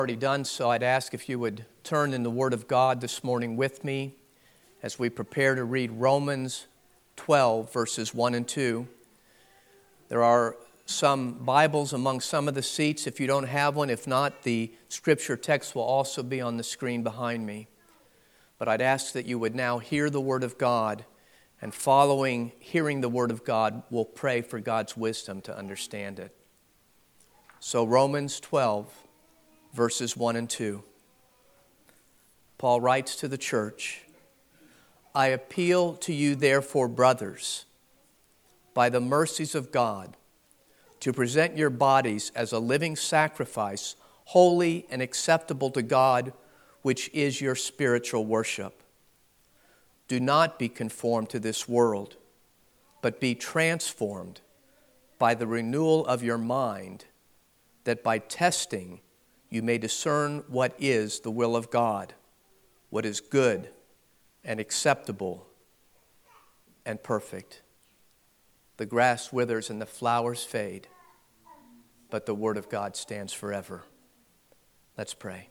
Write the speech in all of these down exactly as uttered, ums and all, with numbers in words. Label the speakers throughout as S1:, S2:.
S1: Already done so, I'd ask if you would turn in the Word of God this morning with me as we prepare to read Romans twelve, verses one and two. There are some Bibles among some of the seats. If you don't have one, if not, the scripture text will also be on the screen behind me. But I'd ask that you would now hear the Word of God, and following hearing the Word of God, we'll pray for God's wisdom to understand it. So Romans twelve, verses one and two. Paul writes to the church, "I appeal to you therefore, brothers, by the mercies of God, to present your bodies as a living sacrifice, holy and acceptable to God, which is your spiritual worship. Do not be conformed to this world, but be transformed by the renewal of your mind, that by testing you may discern what is the will of God, what is good and acceptable and perfect. The grass withers and the flowers fade, but the word of God stands forever." Let's pray.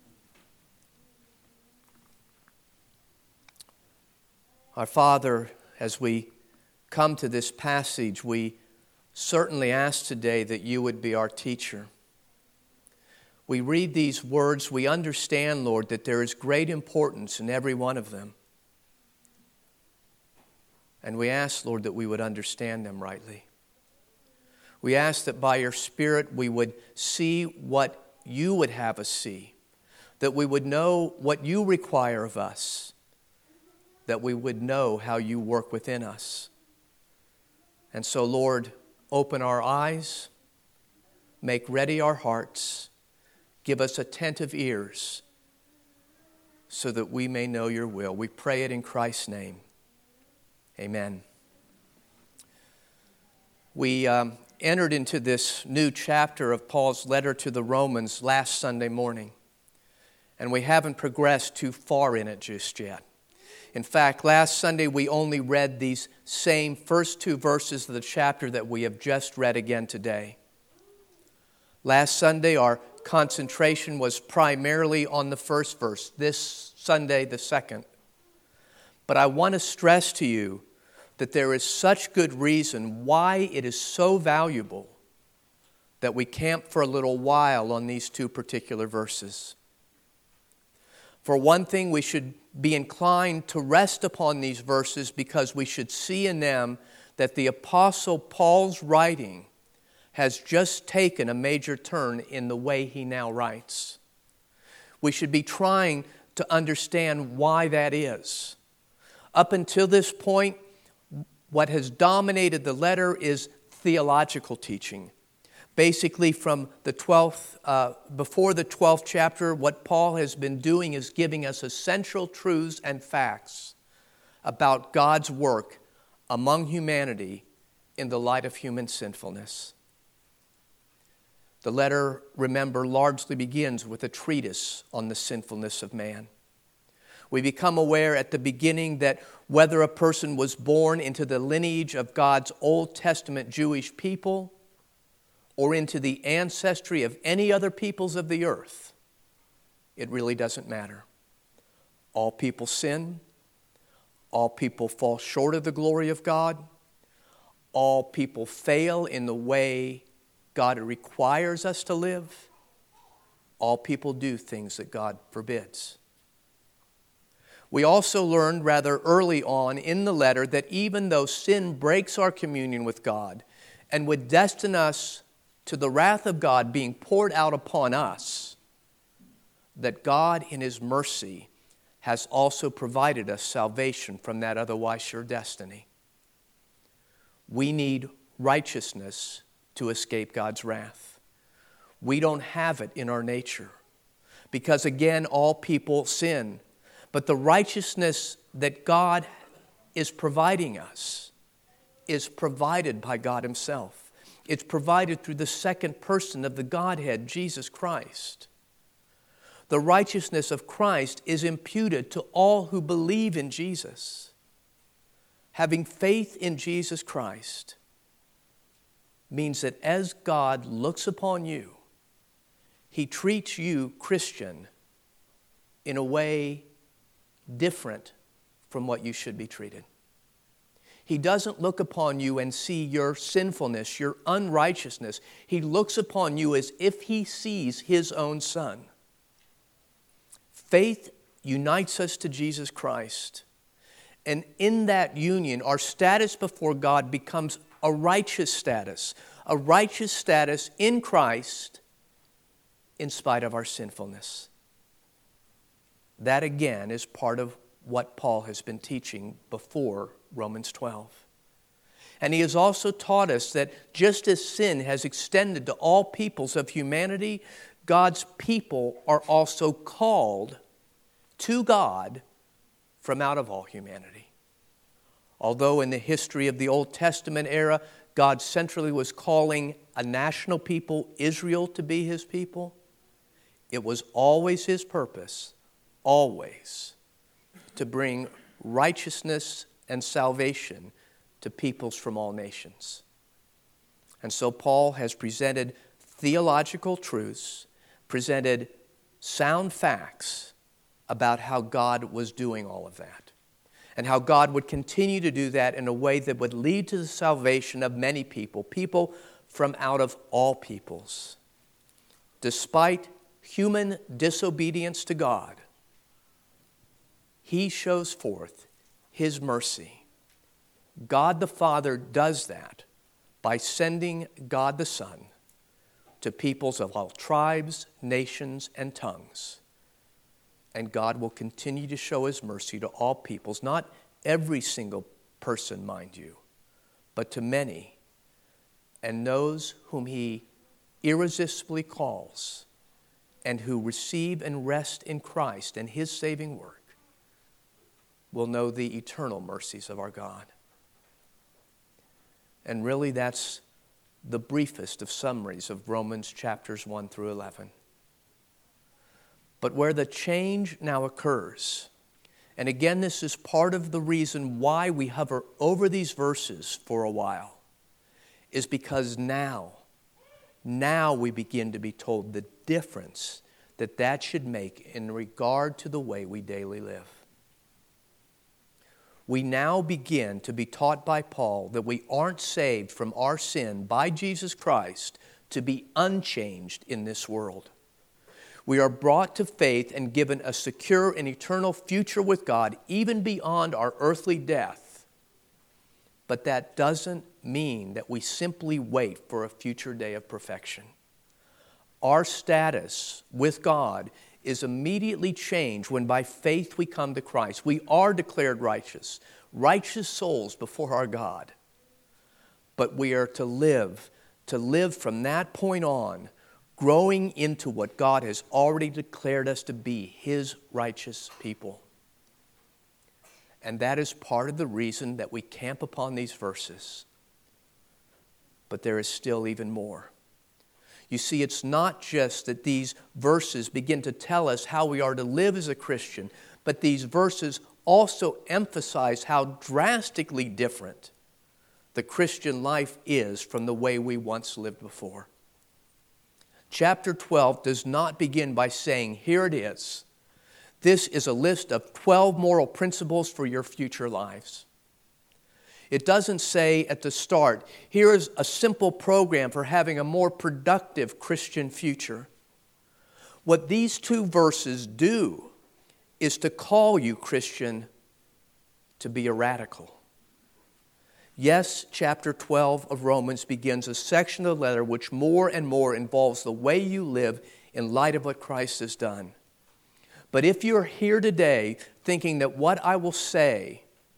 S1: Our Father, as we come to this passage, we certainly ask today that you would be our teacher. We read these words, we understand, Lord, that there is great importance in every one of them. And we ask, Lord, that we would understand them rightly. We ask that by your Spirit we would see what you would have us see, that we would know what you require of us, that we would know how you work within us. And so, Lord, open our eyes, make ready our hearts, give us attentive ears so that we may know your will. We pray it in Christ's name. Amen. We um, entered into this new chapter of Paul's letter to the Romans last Sunday morning, and we haven't progressed too far in it just yet. In fact, last Sunday we only read these same first two verses of the chapter that we have just read again today. Last Sunday our concentration was primarily on the first verse. This Sunday, the second. But I want to stress to you that there is such good reason why it is so valuable that we camp for a little while on these two particular verses. For one thing, we should be inclined to rest upon these verses because we should see in them that the Apostle Paul's writing has just taken a major turn in the way he now writes. We should be trying to understand why that is. Up until this point, what has dominated the letter is theological teaching. Basically, from the twelfth, uh, before the twelfth chapter, what Paul has been doing is giving us essential truths and facts about God's work among humanity in the light of human sinfulness. The letter, remember, largely begins with a treatise on the sinfulness of man. We become aware at the beginning that whether a person was born into the lineage of God's Old Testament Jewish people or into the ancestry of any other peoples of the earth, it really doesn't matter. All people sin. All people fall short of the glory of God. All people fail in the way God requires us to live. All people do things that God forbids. We also learned rather early on in the letter that even though sin breaks our communion with God and would destine us to the wrath of God being poured out upon us, that God in His mercy has also provided us salvation from that otherwise sure destiny. We need righteousness to escape God's wrath. We don't have it in our nature because, again, all people sin. But the righteousness that God is providing us is provided by God Himself. It's provided through the second person of the Godhead, Jesus Christ. The righteousness of Christ is imputed to all who believe in Jesus. Having faith in Jesus Christ means that as God looks upon you, He treats you, Christian, in a way different from what you should be treated. He doesn't look upon you and see your sinfulness, your unrighteousness. He looks upon you as if he sees his own Son. Faith unites us to Jesus Christ. And in that union, our status before God becomes a righteous status. A righteous status in Christ in spite of our sinfulness. That again is part of what Paul has been teaching before Romans twelve. And he has also taught us that just as sin has extended to all peoples of humanity, God's people are also called to God from out of all humanity. Although in the history of the Old Testament era, God centrally was calling a national people, Israel, to be his people, it was always his purpose, always, to bring righteousness and salvation to peoples from all nations. And so Paul has presented theological truths, presented sound facts about how God was doing all of that, and how God would continue to do that in a way that would lead to the salvation of many people, people from out of all peoples. Despite human disobedience to God, he shows forth his mercy. God the Father does that by sending God the Son to peoples of all tribes, nations, and tongues. And God will continue to show his mercy to all peoples, not every single person, mind you, but to many, and those whom he irresistibly calls and who receive and rest in Christ and his saving work will know the eternal mercies of our God. And really that's the briefest of summaries of Romans chapters one through eleven. But where the change now occurs, and again this is part of the reason why we hover over these verses for a while, is because now, now we begin to be told the difference that that should make in regard to the way we daily live. We now begin to be taught by Paul that we aren't saved from our sin by Jesus Christ to be unchanged in this world. We are brought to faith and given a secure and eternal future with God, even beyond our earthly death. But that doesn't mean that we simply wait for a future day of perfection. Our status with God is immediately changed when by faith we come to Christ. We are declared righteous, righteous souls before our God. But we are to live, to live from that point on, growing into what God has already declared us to be, his righteous people. And that is part of the reason that we camp upon these verses. But there is still even more. You see, it's not just that these verses begin to tell us how we are to live as a Christian, but these verses also emphasize how drastically different the Christian life is from the way we once lived before. Chapter twelve does not begin by saying, here it is. This is a list of twelve moral principles for your future lives. It doesn't say at the start, here is a simple program for having a more productive Christian future. What these two verses do is to call you, Christian, to be a radical. Yes, chapter twelve of Romans begins a section of the letter which more and more involves the way you live in light of what Christ has done. But if you're here today thinking that what I will say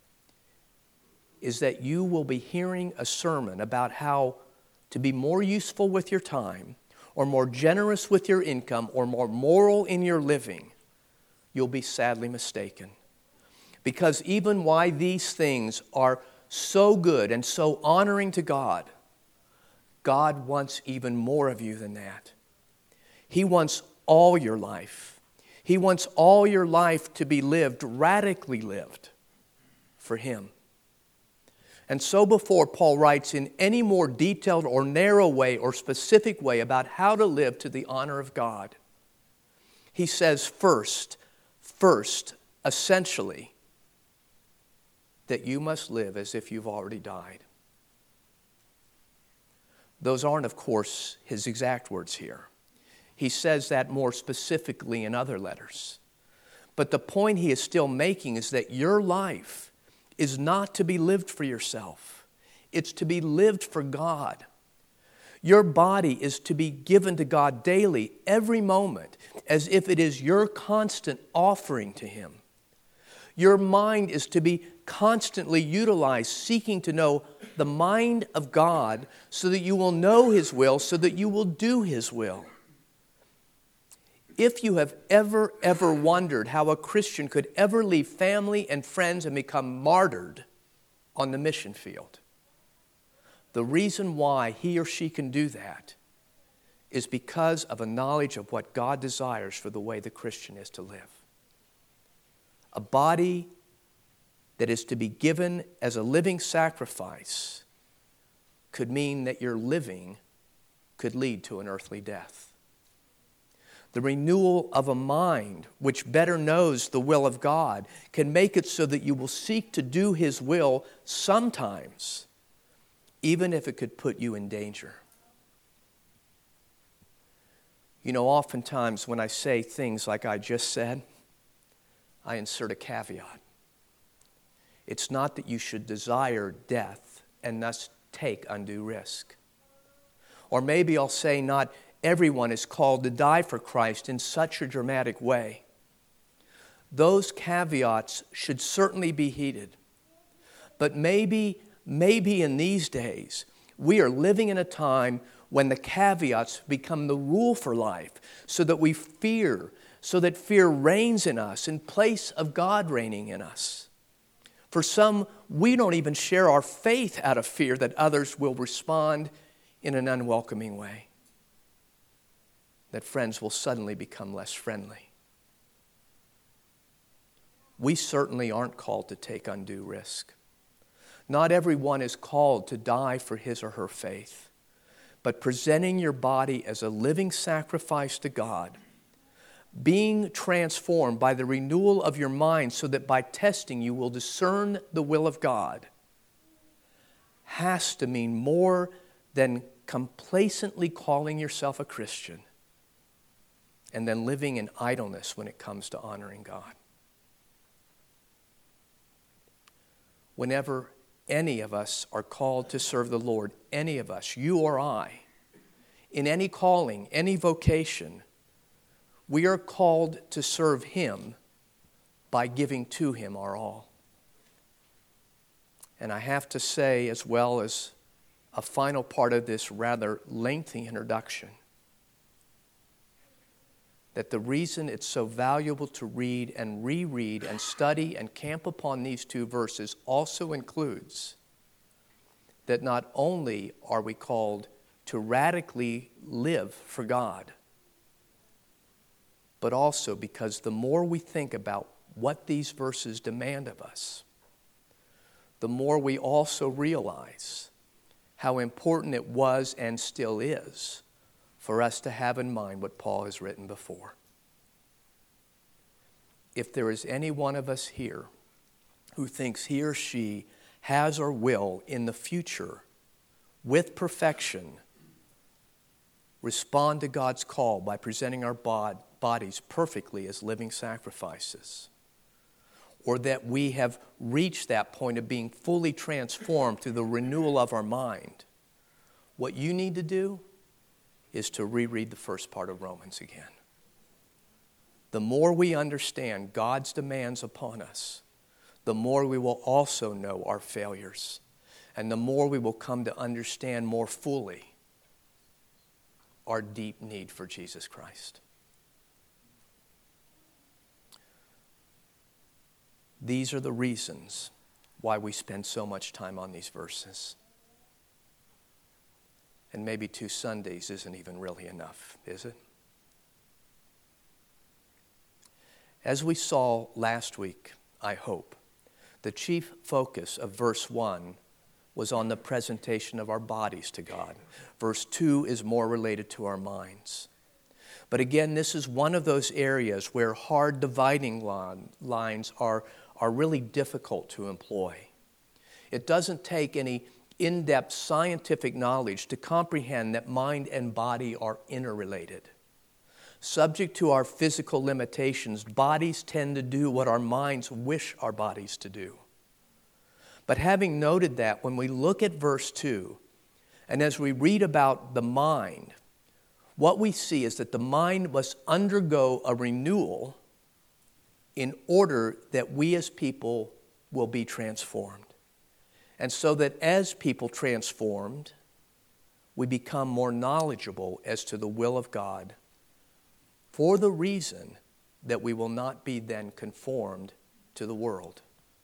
S1: is that you will be hearing a sermon about how to be more useful with your time, or more generous with your income, or more moral in your living, you'll be sadly mistaken. Because even why these things are so good and so honoring to God, God wants even more of you than that. He wants all your life. He wants all your life to be lived, radically lived, for Him. And so before Paul writes in any more detailed or narrow way or specific way about how to live to the honor of God, he says first, first, essentially, that you must live as if you've already died. Those aren't, of course, his exact words here. He says that more specifically in other letters. But the point he is still making is that your life is not to be lived for yourself. It's to be lived for God. Your body is to be given to God daily, every moment, as if it is your constant offering to Him. Your mind is to be constantly utilized, seeking to know the mind of God so that you will know His will, so that you will do His will. If you have ever, ever wondered how a Christian could ever leave family and friends and become martyred on the mission field, the reason why he or she can do that is because of a knowledge of what God desires for the way the Christian is to live. A body that is to be given as a living sacrifice could mean that your living could lead to an earthly death. The renewal of a mind which better knows the will of God can make it so that you will seek to do His will sometimes, even if it could put you in danger. You know, oftentimes when I say things like I just said, I insert a caveat. It's not that you should desire death and thus take undue risk. Or maybe I'll say not everyone is called to die for Christ in such a dramatic way. Those caveats should certainly be heeded. But maybe, maybe in these days, we are living in a time when the caveats become the rule for life, so that we fear, so that fear reigns in us in place of God reigning in us. For some, we don't even share our faith out of fear that others will respond in an unwelcoming way, that friends will suddenly become less friendly. We certainly aren't called to take undue risk. Not everyone is called to die for his or her faith, but presenting your body as a living sacrifice to God, being transformed by the renewal of your mind so that by testing you will discern the will of God, has to mean more than complacently calling yourself a Christian and then living in idleness when it comes to honoring God. Whenever any of us are called to serve the Lord, any of us, you or I, in any calling, any vocation, we are called to serve Him by giving to Him our all. And I have to say, as well as a final part of this rather lengthy introduction, that the reason it's so valuable to read and reread and study and camp upon these two verses also includes that not only are we called to radically live for God, but also because the more we think about what these verses demand of us, the more we also realize how important it was and still is for us to have in mind what Paul has written before. If there is any one of us here who thinks he or she has or will in the future, with perfection, respond to God's call by presenting our bod- bodies perfectly as living sacrifices, or that we have reached that point of being fully transformed through the renewal of our mind, what you need to do is to reread the first part of Romans again. The more we understand God's demands upon us, the more we will also know our failures, and the more we will come to understand more fully our deep need for Jesus Christ. These are the reasons why we spend so much time on these verses. And maybe two Sundays isn't even really enough, is it? As we saw last week, I hope, the chief focus of verse one was on the presentation of our bodies to God. Verse two is more related to our minds. But again, this is one of those areas where hard dividing line, lines are, are really difficult to employ. It doesn't take any in-depth scientific knowledge to comprehend that mind and body are interrelated. Subject to our physical limitations, bodies tend to do what our minds wish our bodies to do. But having noted that, when we look at verse two, and as we read about the mind, what we see is that the mind must undergo a renewal in order that we as people will be transformed. And so that as people transformed, we become more knowledgeable as to the will of God, for the reason that we will not be then conformed to the world.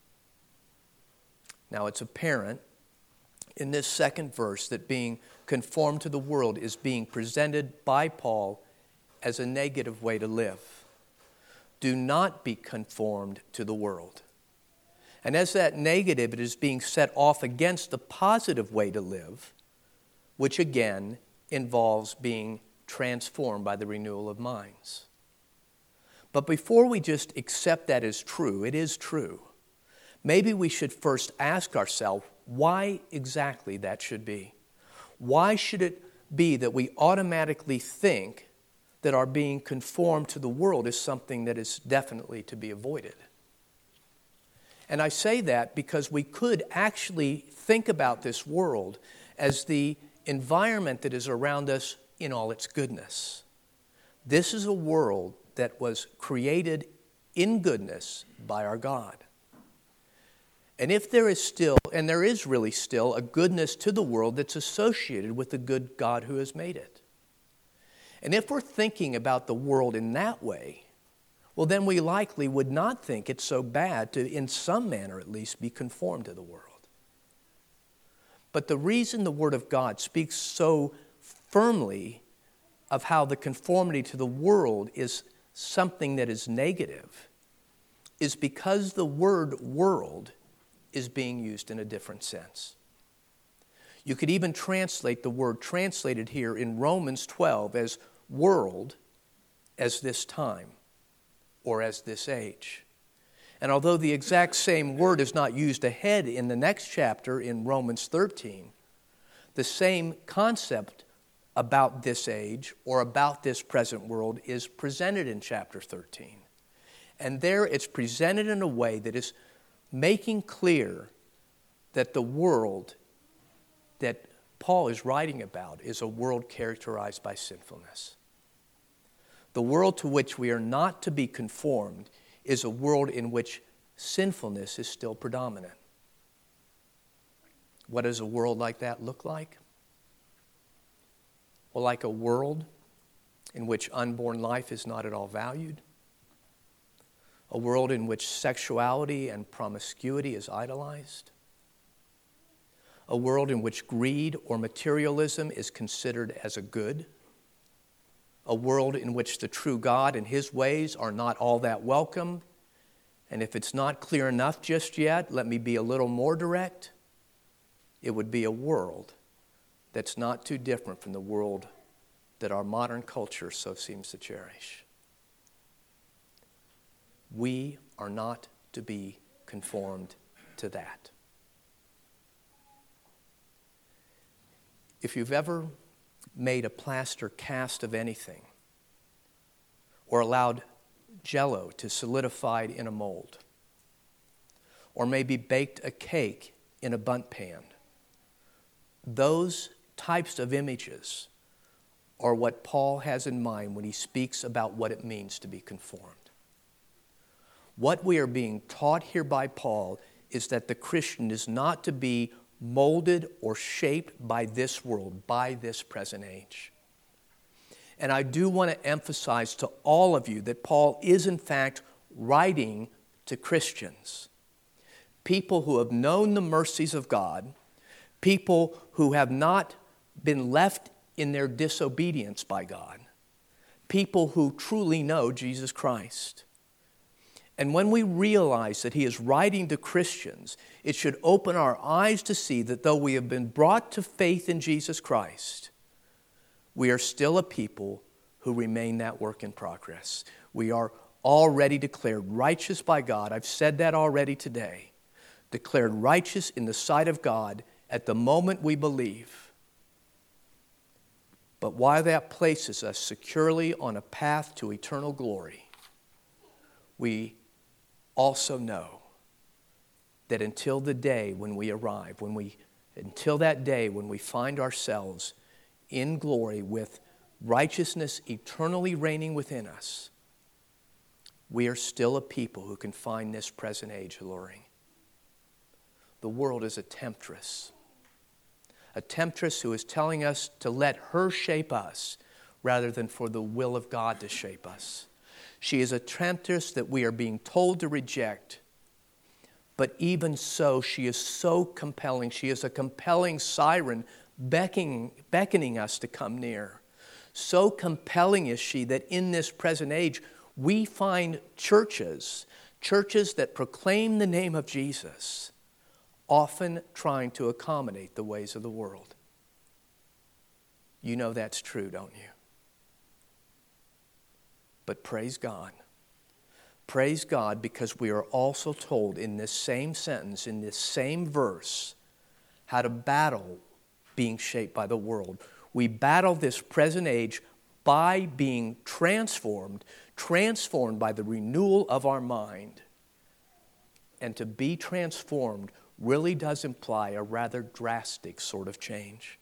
S1: Now, it's apparent in this second verse that being conformed to the world is being presented by Paul as a negative way to live. Do not be conformed to the world. And as that negative, it is being set off against the positive way to live, which again involves being transformed by the renewal of minds. But before we just accept that as true, it is true, maybe we should first ask ourselves why exactly that should be. Why should it be that we automatically think that our being conformed to the world is something that is definitely to be avoided? And I say that because we could actually think about this world as the environment that is around us in all its goodness. This is a world that was created in goodness by our God. And if there is still, and there is really still, a goodness to the world that's associated with the good God who has made it. And if we're thinking about the world in that way, well, then we likely would not think it's so bad to, in some manner at least, be conformed to the world. But the reason the Word of God speaks so firmly of how the conformity to the world is something that is negative is because the word world is being used in a different sense. You could even translate the word translated here in Romans twelve as world as this time or as this age. And although the exact same word is not used ahead in the next chapter in Romans thirteen, the same concept about this age or about this present world is presented in chapter thirteen. And there it's presented in a way that is making clear that the world that Paul is writing about is a world characterized by sinfulness. The world to which we are not to be conformed is a world in which sinfulness is still predominant. What does a world like that look like? Well, like a world in which unborn life is not at all valued, a world in which sexuality and promiscuity is idolized, a world in which greed or materialism is considered as a good, a world in which the true God and His ways are not all that welcome. And if it's not clear enough just yet, let me be a little more direct. It would be a world that's not too different from the world that our modern culture so seems to cherish. We are not to be conformed to that. If you've ever made a plaster cast of anything or allowed Jell-O to solidify in a mold, or maybe baked a cake in a bundt pan, those types of images are what Paul has in mind when he speaks about what it means to be conformed. What we are being taught here by Paul is that the Christian is not to be molded or shaped by this world, by this present age. And I do want to emphasize to all of you that Paul is in fact writing to Christians, people who have known the mercies of God, people who have not been left in their disobedience by God, people who truly know Jesus Christ. And when we realize that he is writing to Christians, it should open our eyes to see that though we have been brought to faith in Jesus Christ, we are still a people who remain that work in progress. We are already declared righteous by God. I've said that already today. Declared righteous in the sight of God at the moment we believe. But while that places us securely on a path to eternal glory, we also know that until the day when we arrive, when we, until that day when we find ourselves in glory with righteousness eternally reigning within us, we are still a people who can find this present age alluring. The world is a temptress. A temptress who is telling us to let her shape us rather than for the will of God to shape us. She is a temptress that we are being told to reject. But even so, she is so compelling. She is a compelling siren beckoning, beckoning us to come near. So compelling is she that in this present age, we find churches, churches that proclaim the name of Jesus, often trying to accommodate the ways of the world. You know that's true, don't you? But praise God. Praise God because we are also told in this same sentence, in this same verse, how to battle being shaped by the world. We battle this present age by being transformed, transformed by the renewal of our mind. And to be transformed really does imply a rather drastic sort of change.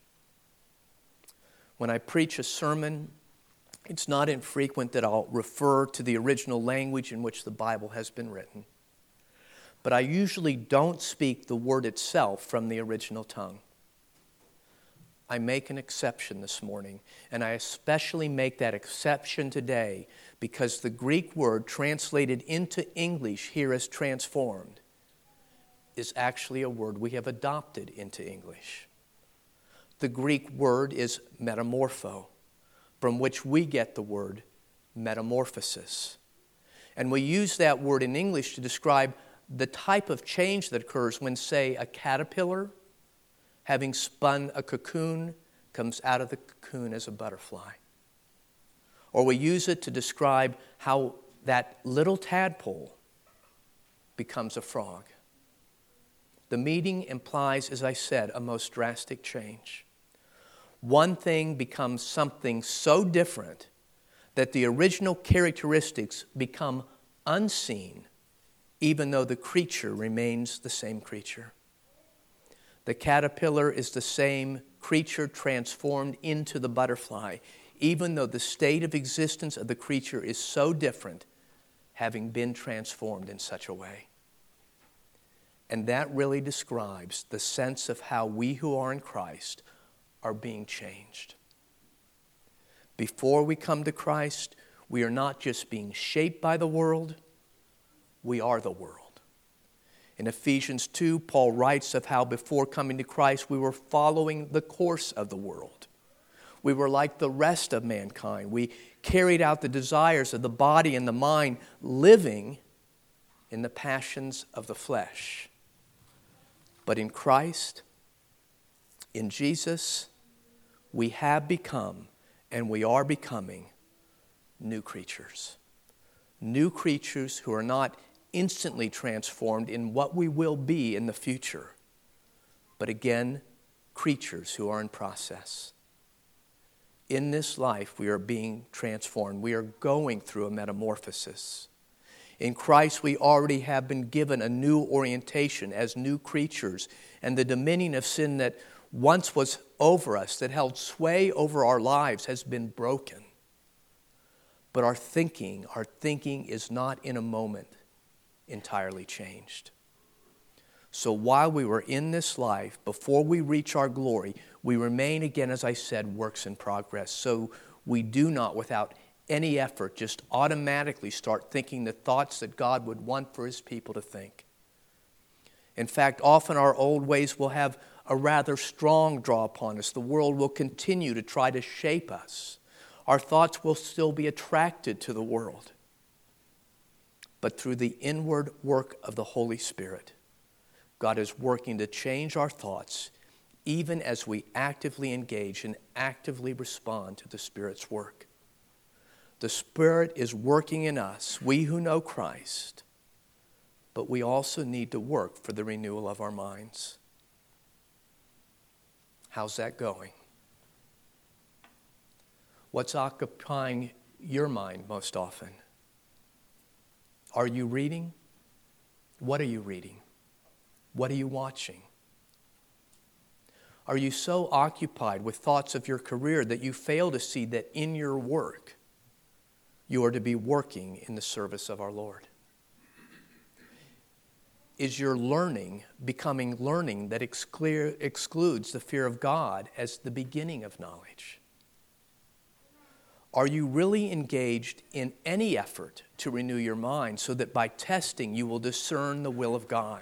S1: When I preach a sermon, it's not infrequent that I'll refer to the original language in which the Bible has been written. But I usually don't speak the word itself from the original tongue. I make an exception this morning, and I especially make that exception today because the Greek word translated into English here as transformed is actually a word we have adopted into English. The Greek word is metamorpho, from which we get the word metamorphosis. And we use that word in English to describe the type of change that occurs when, say, a caterpillar, having spun a cocoon, comes out of the cocoon as a butterfly. Or we use it to describe how that little tadpole becomes a frog. The meaning implies, as I said, a most drastic change. One thing becomes something so different that the original characteristics become unseen, even though the creature remains the same creature. The caterpillar is the same creature transformed into the butterfly, even though the state of existence of the creature is so different, having been transformed in such a way. And that really describes the sense of how we who are in Christ are being changed. Before we come to Christ, we are not just being shaped by the world, we are the world. In Ephesians two, Paul writes of how before coming to Christ, we were following the course of the world. We were like the rest of mankind. We carried out the desires of the body and the mind, living in the passions of the flesh. But in Christ, in Jesus, we have become and we are becoming new creatures. New creatures who are not instantly transformed in what we will be in the future, but again, creatures who are in process. In this life, we are being transformed. We are going through a metamorphosis. In Christ, we already have been given a new orientation as new creatures, and the dominion of sin that once was over us, that held sway over our lives, has been broken. But our thinking, our thinking is not in a moment entirely changed. So while we were in this life, before we reach our glory, we remain again, as I said, works in progress. So we do not, without any effort, just automatically start thinking the thoughts that God would want for His people to think. In fact, often our old ways will have a rather strong draw upon us. The world will continue to try to shape us. Our thoughts will still be attracted to the world. but through the inward work of the Holy Spirit. God is working to change our thoughts, even as we actively engage and actively respond to the Spirit's work. The Spirit is working in us, we who know Christ, but we also need to work for the renewal of our minds. How's that going? What's occupying your mind most often? Are you reading? What are you reading? What are you watching? Are you so occupied with thoughts of your career that you fail to see that in your work, you are to be working in the service of our Lord? Is your learning becoming learning that exclu- excludes the fear of God as the beginning of knowledge? Are you really engaged in any effort to renew your mind so that by testing you will discern the will of God?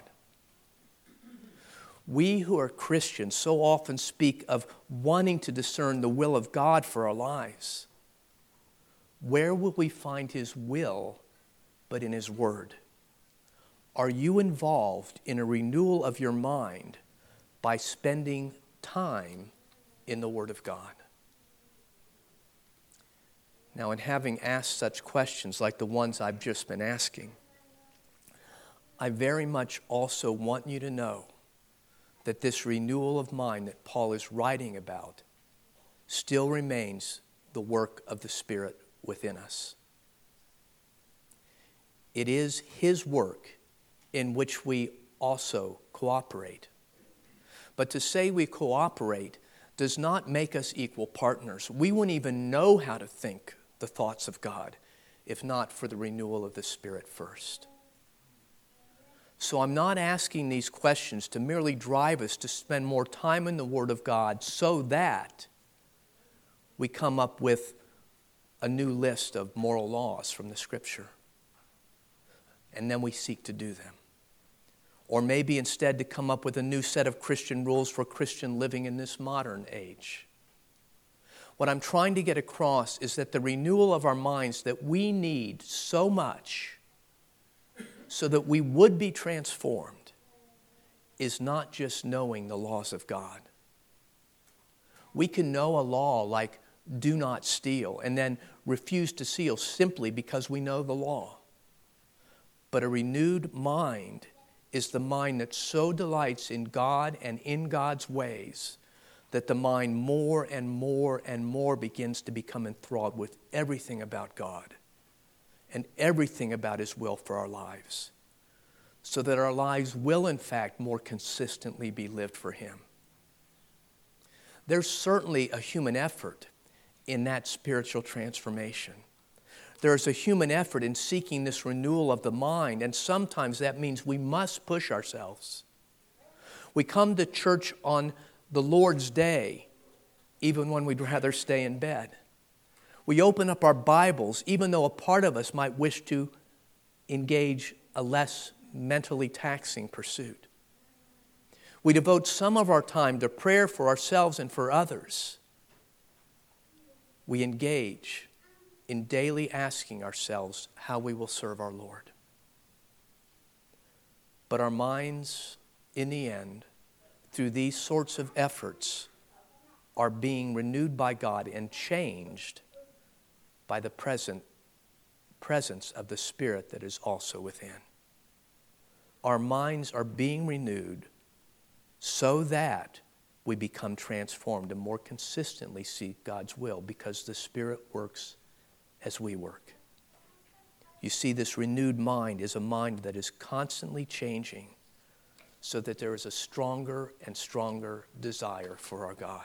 S1: We who are Christians so often speak of wanting to discern the will of God for our lives. Where will we find His will but in His Word? Are you involved in a renewal of your mind by spending time in the Word of God? Now, in having asked such questions like the ones I've just been asking, I very much also want you to know that this renewal of mind that Paul is writing about still remains the work of the Spirit within us. It is His work in which we also cooperate. But to say we cooperate does not make us equal partners. We wouldn't even know how to think the thoughts of God if not for the renewal of the Spirit first. So I'm not asking these questions to merely drive us to spend more time in the Word of God so that we come up with a new list of moral laws from the Scripture and then we seek to do them. Or maybe instead to come up with a new set of Christian rules for Christian living in this modern age. What I'm trying to get across is that the renewal of our minds that we need so much so that we would be transformed is not just knowing the laws of God. We can know a law like do not steal and then refuse to steal simply because we know the law. But a renewed mind is the mind that so delights in God and in God's ways that the mind more and more and more begins to become enthralled with everything about God and everything about His will for our lives, so that our lives will in fact more consistently be lived for Him. There's certainly a human effort in that spiritual transformation. There's a human effort in seeking this renewal of the mind, and sometimes that means we must push ourselves. We come to church on the Lord's Day, even when we'd rather stay in bed. We open up our Bibles, even though a part of us might wish to engage a less mentally taxing pursuit. We devote some of our time to prayer for ourselves and for others. We engage in daily asking ourselves how we will serve our Lord. But our minds, in the end, through these sorts of efforts, are being renewed by God and changed by the present presence of the Spirit that is also within. Our minds are being renewed so that we become transformed and more consistently seek God's will because the Spirit works as we work. You see, this renewed mind is a mind that is constantly changing so that there is a stronger and stronger desire for our God.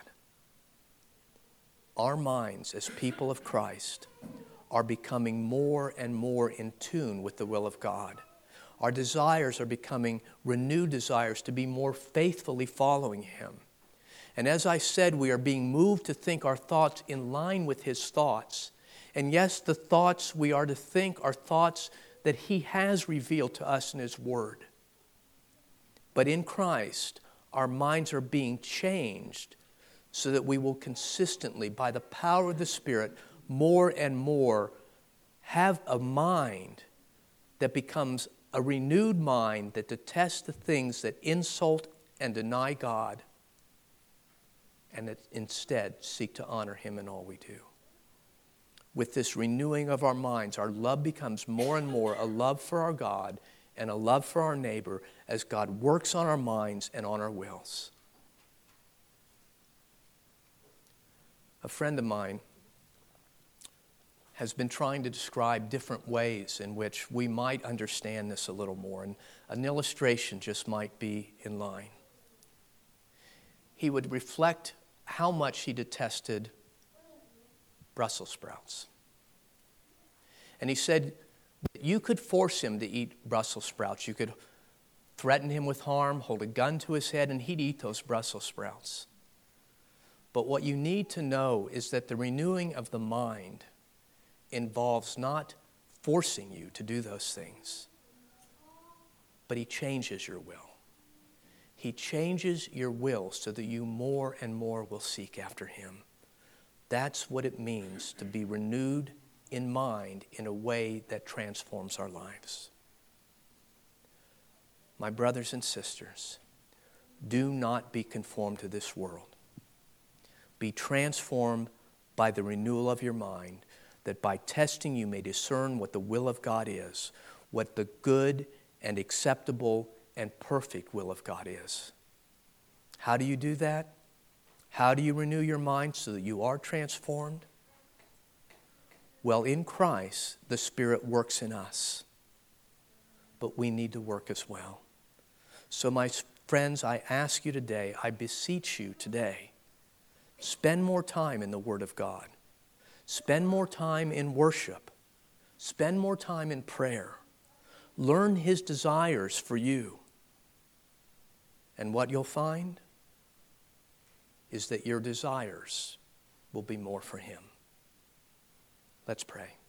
S1: Our minds as people of Christ are becoming more and more in tune with the will of God. Our desires are becoming renewed desires to be more faithfully following Him. And as I said, we are being moved to think our thoughts in line with His thoughts. And yes, the thoughts we are to think are thoughts that He has revealed to us in His Word. But in Christ, our minds are being changed so that we will consistently, by the power of the Spirit, more and more have a mind that becomes a renewed mind that detests the things that insult and deny God, and that instead seek to honor Him in all we do. With this renewing of our minds, our love becomes more and more a love for our God and a love for our neighbor as God works on our minds and on our wills. A friend of mine has been trying to describe different ways in which we might understand this a little more, and an illustration just might be in line. He would reflect how much he detested Brussels sprouts. And he said you could force him to eat Brussels sprouts. You could threaten him with harm, hold a gun to his head, and he'd eat those Brussels sprouts. But what you need to know is that the renewing of the mind involves not forcing you to do those things, but He changes your will. He changes your will so that you more and more will seek after Him. That's what it means to be renewed in mind in a way that transforms our lives. My brothers and sisters, do not be conformed to this world. Be transformed by the renewal of your mind, that by testing you may discern what the will of God is, what the good and acceptable and perfect will of God is. How do you do that? How do you renew your mind so that you are transformed? Well, in Christ, the Spirit works in us, but we need to work as well. So my friends, I ask you today, I beseech you today, spend more time in the Word of God. Spend more time in worship. Spend more time in prayer. Learn His desires for you. And what you'll find is that your desires will be more for Him. Let's pray.